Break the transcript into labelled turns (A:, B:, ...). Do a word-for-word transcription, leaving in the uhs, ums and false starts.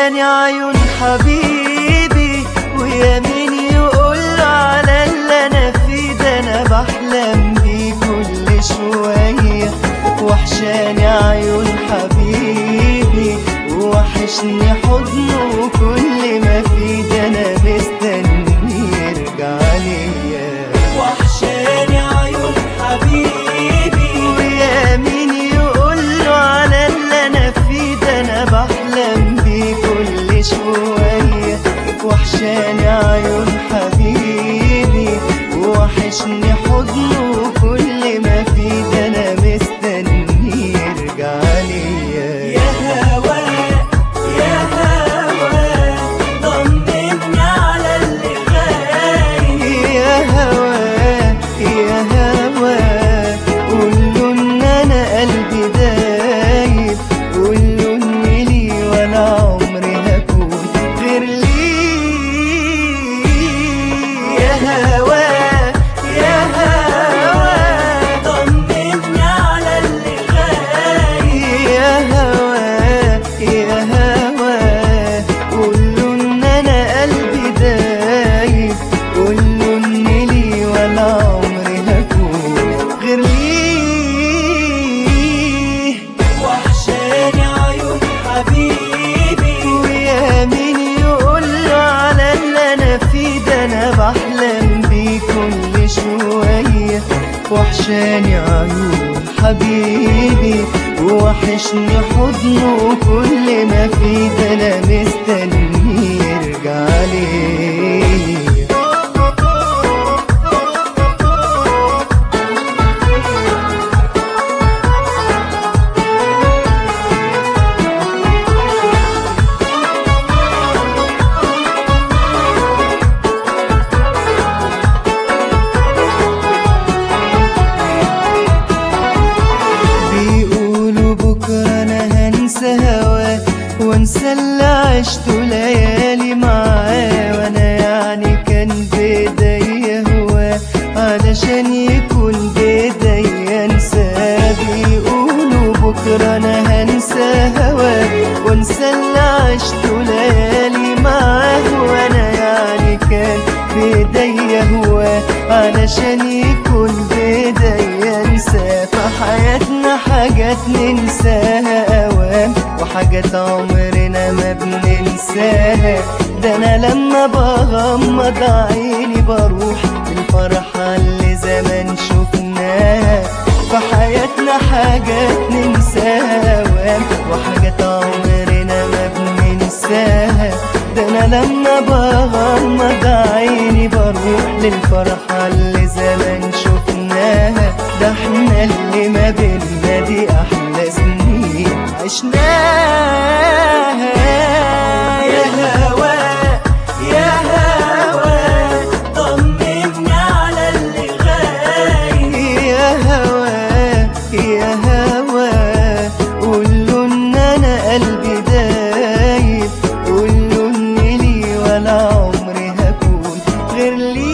A: وحشاني عيون حبيبي، ويا مين يقول على اللي انا فيه ده، انا بحلم بيه كل شوية. وحشاني عيون حبيبي، وحشني حضنه وكل ما فيه ده، انا مستني يرجع ليا.
B: وحشاني عيون حبيبي،
A: ويا مين يقول على اللي انا فيه ده، انا بحلم بيه كل شوية. وحشاني عيون حبيبي، وحشني حضنه وكل ما فيه ده، انا مستني يرجع ليا.
B: يا هوا يا هوا طمني على اللي غايب.
A: يا هوا يا هوا قوله ان انا قلبي دايب، قوله اني لي ولا عمري هكون غير ليه. يا هوا يا هوا
B: طمني على اللي غايب.
A: يا هوا يا هوا قوله ان انا قلبي دايب، قوله اني لي ولا عمري هكون غير ليه.
B: وحشاني عيون حبيبي،
A: ويا مين يقول على اللي انا فيه ده، انا بحلم بيه كل شوية. وحشاني عيون حبيبي، وحشني حضنه كل ما فيه ده، انا مستني يرجع ليا. بيقولوا بكرة أنا هنسى هواه، وانسى اللي عشته ليالي معاه، وانا يعني كان بإيديا هواه علشان يكون بإيديا انساه. بيقولوا بكرة أنا هنسى هواه، وانسى اللي عشته ليالي معاه، وانا يعني كان بإيديا هواه علشان يكون بإيديا انساه. في حياتنا حاجات ننساها أوام، وحاجات عمرنا ما بننساها. ده أنا لما بغمض عيني بروح للفرحة اللي زمان شفناها. في حياتنا حاجات ننساها أوام، وحاجات عمرنا ما بننساها. ده أنا لما بغمض عيني بروح للفرحة اللي زمان شفناها. ده احنا اللي ما بينا دي أحلى سنين عشناها.
B: يا هوا يا هوا طمني على اللي غايب.
A: يا هوا يا هوا قوله ان انا قلبي دايب، قوله اني لي ولا عمري هكون غير ليه.